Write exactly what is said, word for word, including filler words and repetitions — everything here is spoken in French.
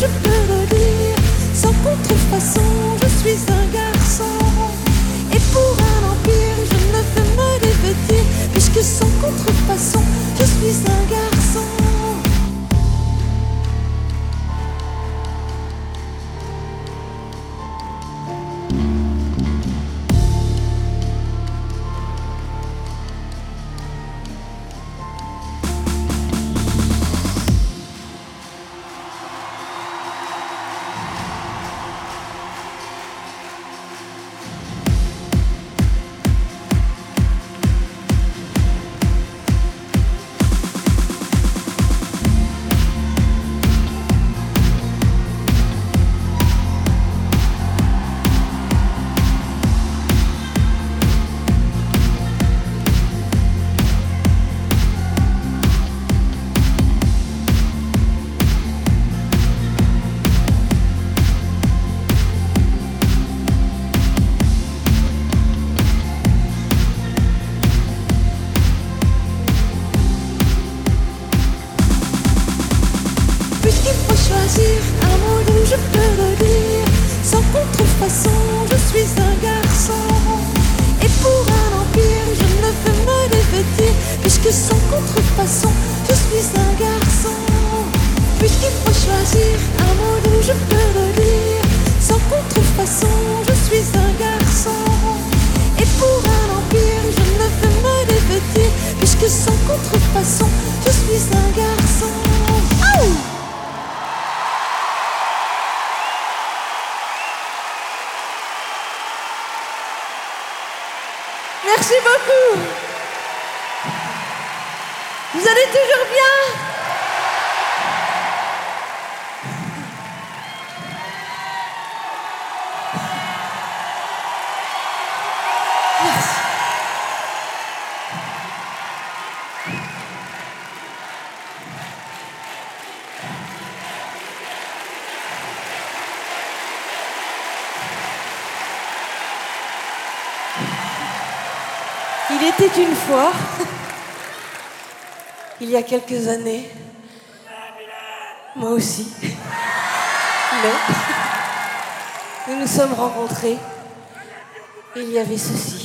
je peux le dire. Sans contrefaçon, je suis un garçon. Et pour un empire, je ne veux me dévêtir, puisque sans contrefaçon, je suis un garçon. Un mot d'où je peux le dire. Sans contrefaçon, je suis un garçon. Et pour un empire, je ne veux me dévêtir, puisque sans contrefaçon, je suis un garçon. Puisqu'il faut choisir un mot d'où je peux le dire. Sans contrefaçon, je suis un garçon. Et pour un empire, je ne veux me dévêtir, puisque sans contrefaçon, je suis un garçon. Oh! Merci beaucoup. Vous allez toujours bien? Merci. Il était une fois, il y a quelques années, moi aussi, mais nous nous sommes rencontrés, et il y avait ceci.